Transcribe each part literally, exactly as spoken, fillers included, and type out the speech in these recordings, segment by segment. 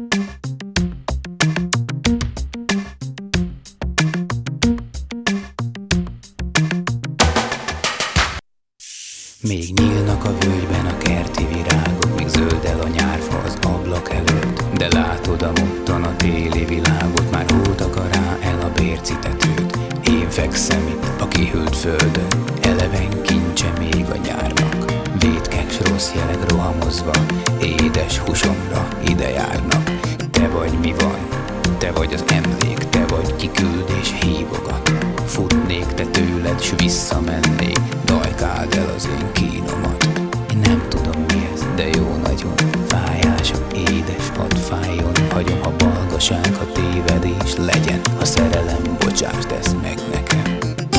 Még nyílnak a völgyben a kerti virágok, még zöld el a nyárfa az ablak előtt. De látod a mottan a téli világot, már hót akar rá el a bércitetőt. Én fekszem itt a kihűlt földön, eleven kincse még a nyárnak. Vétkek s rossz jelek rohamozva, édes húsomra ide járnak. Te vagy mi van, te vagy az emlék, te vagy ki küld és hívogat. Futnék te tőled s visszamennék, dajkáld el az én kínomat. Én nem tudom mi ez, de jó nagyon, fájás, édes, hadd fájjon. Hagyom, ha balgaság, ha tévedés legyen, ha szerelem, bocsásd ezt meg nekem.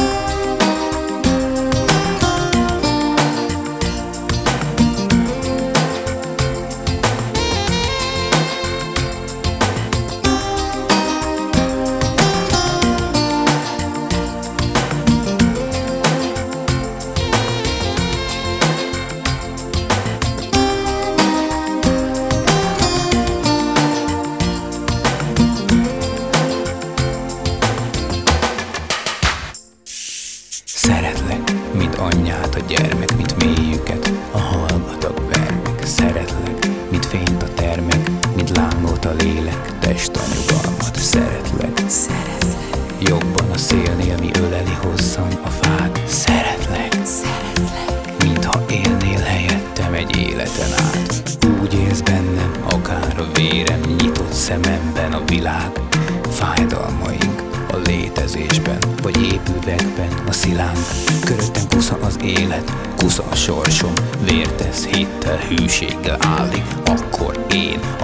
Szeretlek, mint anyját a gyermek, mint mélyüket a hallgatag vermek. Szeretlek, mint fényt a termek, mint lángot a lélek, test a nyugalmat. Szeretlek, szeretlek, jobban a szélnél, mi öleli hosszan a fát. Szeretlek, szeretlek, mintha élnél helyettem egy életen át. Úgy élsz bennem, akár a vérem, nyitott szememben a világ. Fájdalmaink a létezésben, vagy épüvegben a szilánk. Köröttem kusza az élet, kusza a sorsom, vértesz, hittel, hűséggel állik. Akkor én